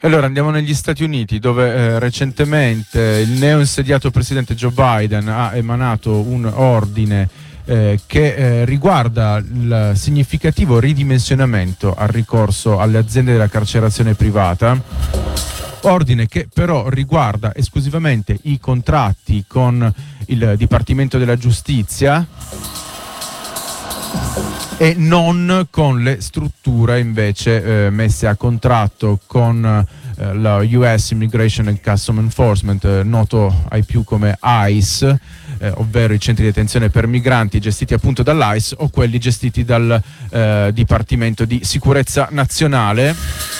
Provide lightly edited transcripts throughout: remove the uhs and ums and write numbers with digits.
Allora andiamo negli Stati Uniti, dove recentemente il neoinsediato presidente Joe Biden ha emanato un ordine che riguarda il significativo ridimensionamento al ricorso alle aziende della carcerazione privata. Ordine che però riguarda esclusivamente i contratti con il Dipartimento della Giustizia e non con le strutture invece messe a contratto con la US Immigration and Custom Enforcement, noto ai più come ICE, ovvero i centri di detenzione per migranti gestiti appunto dall'ICE o quelli gestiti dal Dipartimento di Sicurezza Nazionale.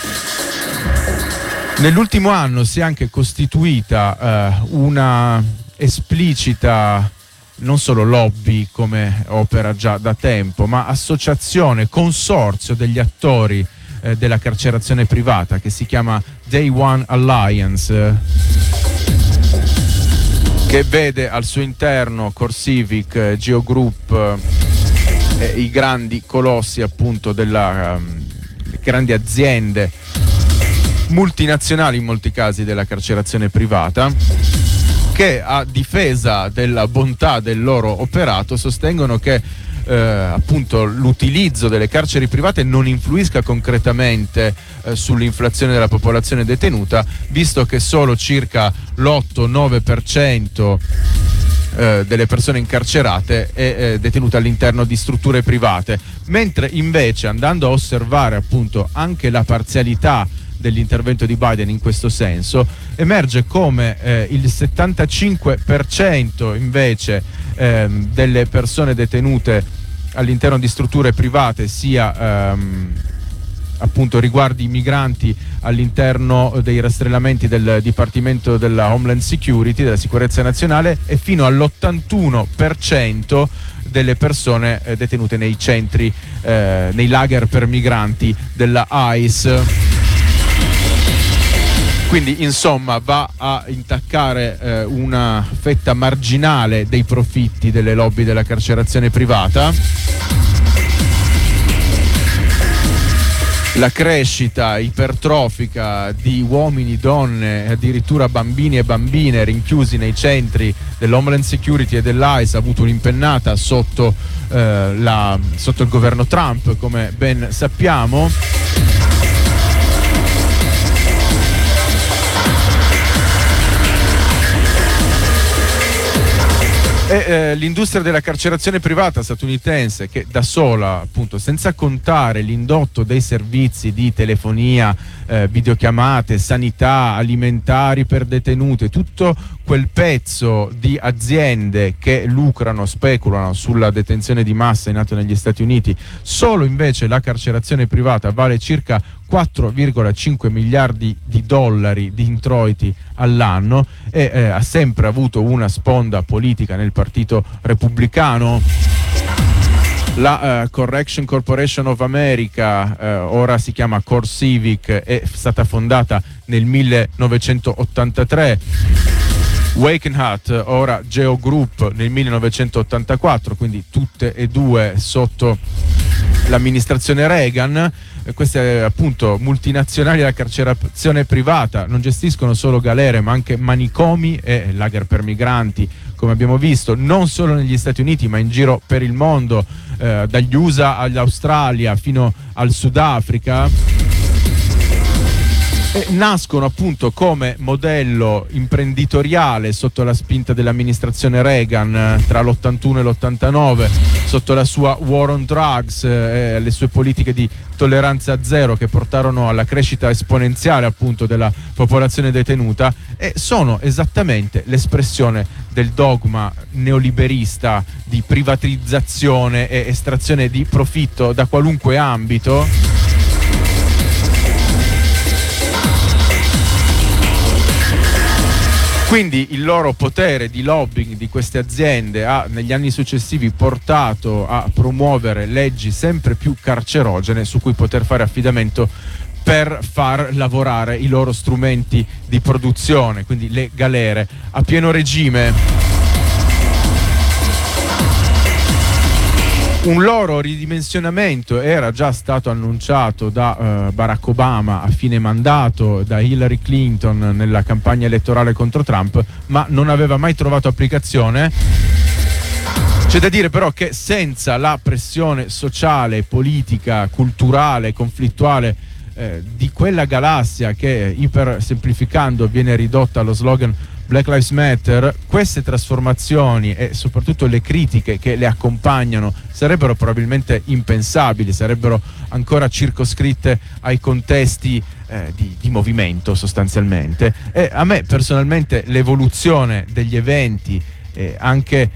Nell'ultimo anno si è anche costituita una esplicita non solo lobby, come opera già da tempo, ma associazione, consorzio degli attori della carcerazione privata, che si chiama Day One Alliance, che vede al suo interno CoreCivic, GeoGroup, i grandi colossi appunto della grandi aziende multinazionali in molti casi della carcerazione privata, che a difesa della bontà del loro operato sostengono che appunto l'utilizzo delle carceri private non influisca concretamente sull'inflazione della popolazione detenuta, visto che solo circa l'8-9% delle persone incarcerate è detenute all'interno di strutture private, mentre invece, andando a osservare appunto anche la parzialità dell'intervento di Biden in questo senso, emerge come il 75% invece delle persone detenute all'interno di strutture private sia appunto riguardi i migranti all'interno dei rastrellamenti del Dipartimento della Homeland Security, della Sicurezza Nazionale, e fino all'81% delle persone detenute nei centri, nei lager per migranti della ICE. Quindi insomma va a intaccare una fetta marginale dei profitti delle lobby della carcerazione privata. La crescita ipertrofica di uomini, donne, addirittura bambini e bambine rinchiusi nei centri dell'Homeland Security e dell'ICE ha avuto un'impennata sotto il governo Trump, come ben sappiamo. E l'industria della carcerazione privata statunitense, che da sola, appunto, senza contare l'indotto dei servizi di telefonia, videochiamate, sanità, alimentari per detenute, tutto quel pezzo di aziende che lucrano, speculano sulla detenzione di massa in atto negli Stati Uniti, solo invece la carcerazione privata vale circa 4,5 miliardi di dollari di introiti all'anno e ha sempre avuto una sponda politica nel partito repubblicano. La Correction Corporation of America, ora si chiama CoreCivic, è stata fondata nel 1983. Wakenhut, ora GeoGroup, nel 1984, quindi tutte e due sotto l'amministrazione Reagan. Queste appunto multinazionali della carcerazione privata non gestiscono solo galere ma anche manicomi e lager per migranti, come abbiamo visto, non solo negli Stati Uniti ma in giro per il mondo, dagli USA all'Australia fino al Sudafrica. Nascono appunto come modello imprenditoriale sotto la spinta dell'amministrazione Reagan tra l'81 e l'89, sotto la sua War on Drugs e le sue politiche di tolleranza zero che portarono alla crescita esponenziale appunto della popolazione detenuta, e sono esattamente l'espressione del dogma neoliberista di privatizzazione e estrazione di profitto da qualunque ambito. Quindi il loro potere di lobbying di queste aziende ha negli anni successivi portato a promuovere leggi sempre più carcerogene su cui poter fare affidamento per far lavorare i loro strumenti di produzione, quindi le galere a pieno regime. Un loro ridimensionamento era già stato annunciato da Barack Obama a fine mandato, da Hillary Clinton nella campagna elettorale contro Trump, ma non aveva mai trovato applicazione. C'è da dire però che senza la pressione sociale, politica, culturale, conflittuale di quella galassia che, iper semplificando, viene ridotta allo slogan Black Lives Matter, queste trasformazioni e soprattutto le critiche che le accompagnano sarebbero probabilmente impensabili, sarebbero ancora circoscritte ai contesti di movimento sostanzialmente. E a me personalmente l'evoluzione degli eventi, anche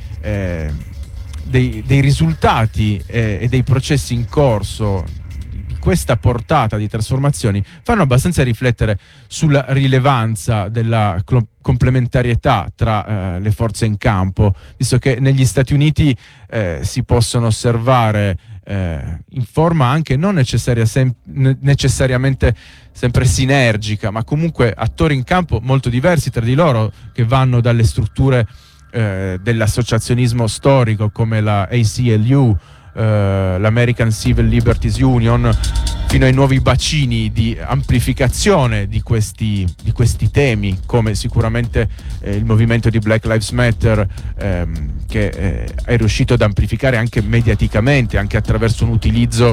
dei risultati e dei processi in corso, questa portata di trasformazioni fanno abbastanza riflettere sulla rilevanza della complementarietà tra le forze in campo, visto che negli Stati Uniti si possono osservare in forma anche non necessariamente sempre sinergica, ma comunque attori in campo molto diversi tra di loro, che vanno dalle strutture dell'associazionismo storico come la ACLU, l'American Civil Liberties Union, fino ai nuovi bacini di amplificazione di questi temi, come sicuramente il movimento di Black Lives Matter, che è riuscito ad amplificare anche mediaticamente, anche attraverso un utilizzo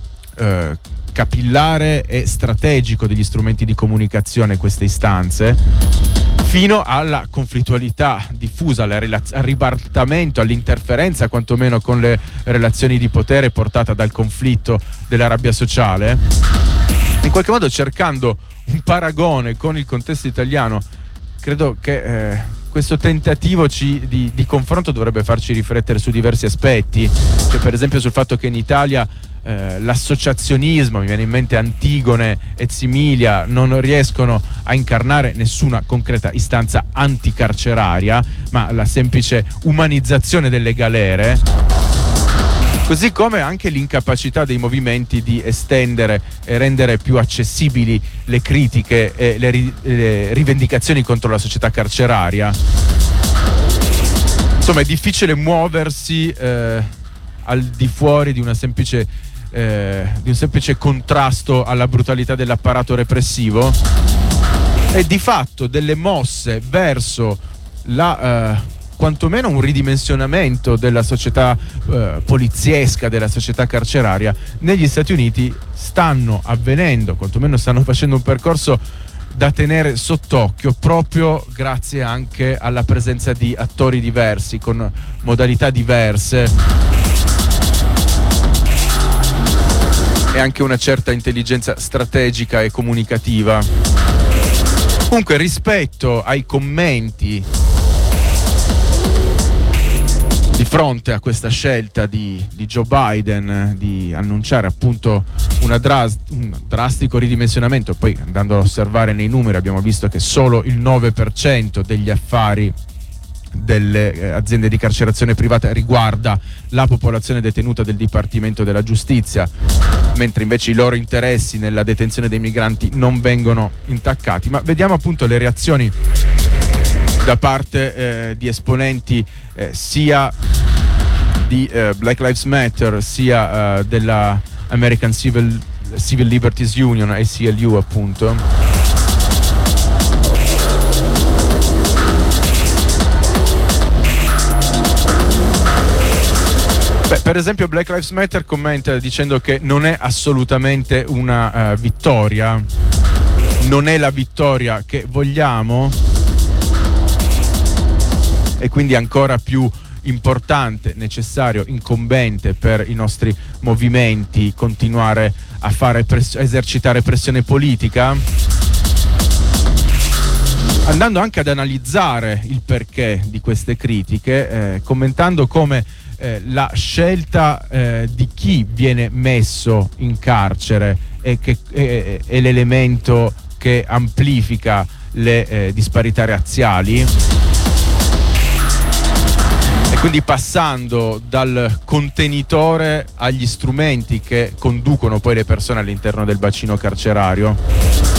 capillare e strategico degli strumenti di comunicazione, queste istanze, fino alla conflittualità diffusa, al ribaltamento, all'interferenza quantomeno con le relazioni di potere portata dal conflitto della rabbia sociale, in qualche modo cercando un paragone con il contesto italiano. Credo che questo tentativo di confronto dovrebbe farci riflettere su diversi aspetti, cioè per esempio sul fatto che in Italia l'associazionismo, mi viene in mente Antigone e Similia, non riescono a incarnare nessuna concreta istanza anticarceraria, ma la semplice umanizzazione delle galere, così come anche l'incapacità dei movimenti di estendere e rendere più accessibili le critiche e le rivendicazioni contro la società carceraria. Insomma, è difficile muoversi al di fuori di un semplice contrasto alla brutalità dell'apparato repressivo, e di fatto delle mosse verso quantomeno un ridimensionamento della società poliziesca, della società carceraria negli Stati Uniti stanno avvenendo, quantomeno stanno facendo un percorso da tenere sott'occhio, proprio grazie anche alla presenza di attori diversi con modalità diverse e anche una certa intelligenza strategica e comunicativa. Comunque, rispetto ai commenti di fronte a questa scelta di Joe Biden di annunciare appunto un drastico ridimensionamento, poi andando a osservare nei numeri abbiamo visto che solo il 9% degli affari delle aziende di carcerazione privata riguarda la popolazione detenuta del Dipartimento della Giustizia, mentre invece i loro interessi nella detenzione dei migranti non vengono intaccati. Ma vediamo appunto le reazioni da parte di esponenti sia di Black Lives Matter sia della American Civil Liberties Union, ACLU appunto. Per esempio Black Lives Matter commenta dicendo che non è assolutamente una vittoria, non è la vittoria che vogliamo, e quindi ancora più importante, necessario, incombente per i nostri movimenti continuare a esercitare pressione politica, andando anche ad analizzare il perché di queste critiche, commentando come la scelta di chi viene messo in carcere è l'elemento che amplifica le disparità razziali, e quindi passando dal contenitore agli strumenti che conducono poi le persone all'interno del bacino carcerario.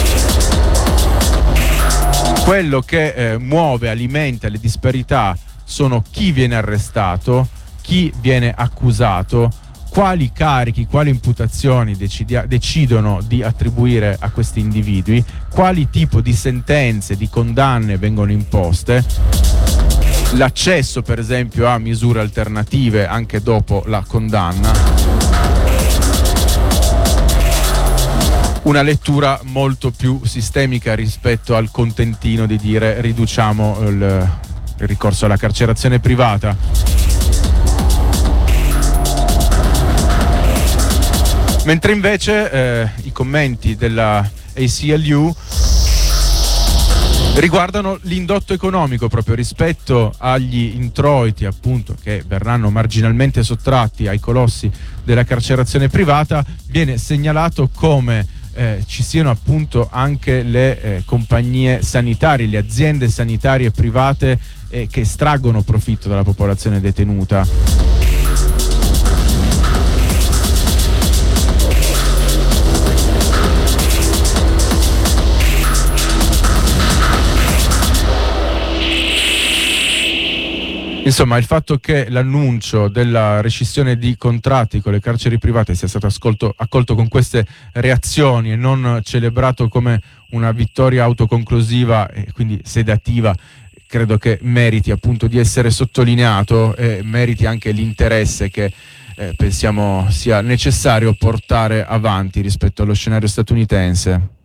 Quello che muove, alimenta le disparità sono chi viene arrestato, chi viene accusato, quali carichi, quali imputazioni decidono di attribuire a questi individui, quali tipo di sentenze, di condanne vengono imposte, l'accesso per esempio a misure alternative anche dopo la condanna. Una lettura molto più sistemica rispetto al contentino di dire riduciamo il ricorso alla carcerazione privata. Mentre invece i commenti della ACLU riguardano l'indotto economico proprio rispetto agli introiti appunto che verranno marginalmente sottratti ai colossi della carcerazione privata. Viene segnalato come ci siano appunto anche le compagnie sanitarie, le aziende sanitarie private che estraggono profitto dalla popolazione detenuta. Insomma, il fatto che l'annuncio della rescissione di contratti con le carceri private sia stato accolto con queste reazioni e non celebrato come una vittoria autoconclusiva e quindi sedativa, credo che meriti appunto di essere sottolineato e meriti anche l'interesse che pensiamo sia necessario portare avanti rispetto allo scenario statunitense.